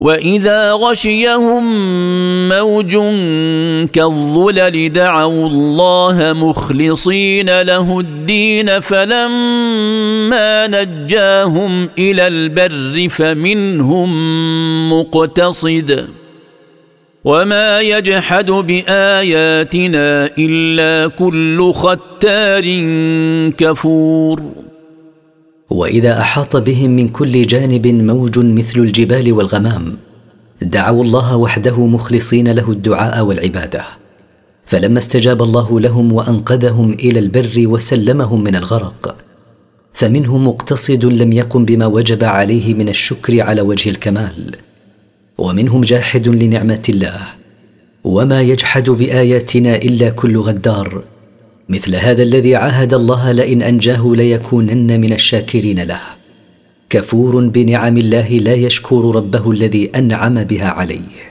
وإذا غشيهم موج كالظلل دعوا الله مخلصين له الدين فلما نجاهم إلى البر فمنهم مقتصد وما يجحد بآياتنا إلا كل ختار كفور. وإذا أحاط بهم من كل جانب موج مثل الجبال والغمام دعوا الله وحده مخلصين له الدعاء والعبادة، فلما استجاب الله لهم وأنقذهم إلى البر وسلمهم من الغرق فمنهم مقتصد لم يقم بما وجب عليه من الشكر على وجه الكمال، ومنهم جاحد لنعمة الله، وما يجحد بآياتنا إلا كل غدار مثل هذا الذي عاهد الله لئن أنجاه ليكونن من الشاكرين له، كفور بنعم الله لا يشكر ربه الذي أنعم بها عليه.